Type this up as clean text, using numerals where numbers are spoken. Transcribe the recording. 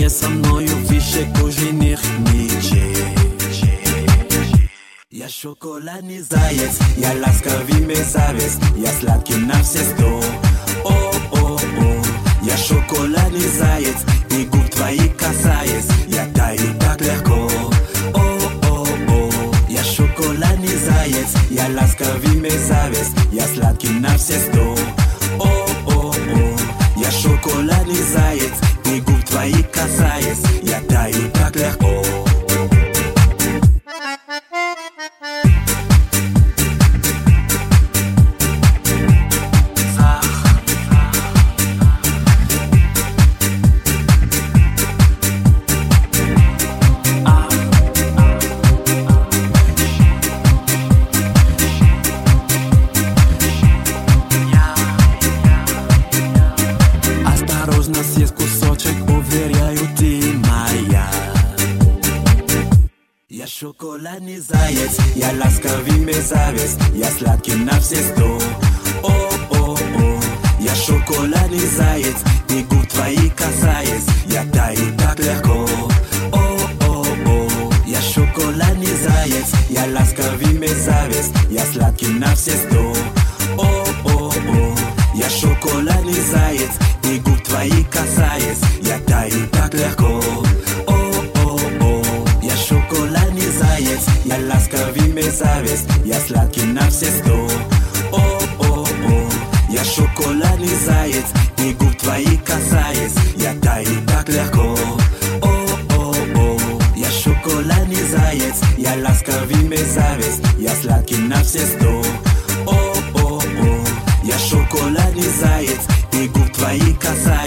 je sa mnoju više koženih niče. Ja šokoladni zajec, ja laskavi me zavest, ja slatki na vse sto. Ja šokoladni zajec, i gub tvoji kasajec, ja taju tak lehko. Ja šokoladni zajec, ja laskavi me zavest, ja slatki na vse sto. Ja šokoladni zajec, i gub tvoji kasajec, ja taju tak lehko. Nas jest кусочек, уверяю, ты моя. Я шоколадный заяц, я ласковый мерзавец, я сладкий на все сто. Я шоколадный заяц, и губ твои касаясь, я таю так легко. Я шоколадный заяц, я ласковый мерзавец, я сладкий на все сто. Я шоколадный заяц, и губ твои касаясь, я таю так легко. Я шоколадный заяц, я ласковый мерзавец, я сладкий на все сто. Я шоколадный заяц, и губ твои касаясь, я таю так легко. Я шоколадный заяц, я ласковый мерзавец, я сладкий на все сто. Я шоколадный заяц, и губ твои касаясь.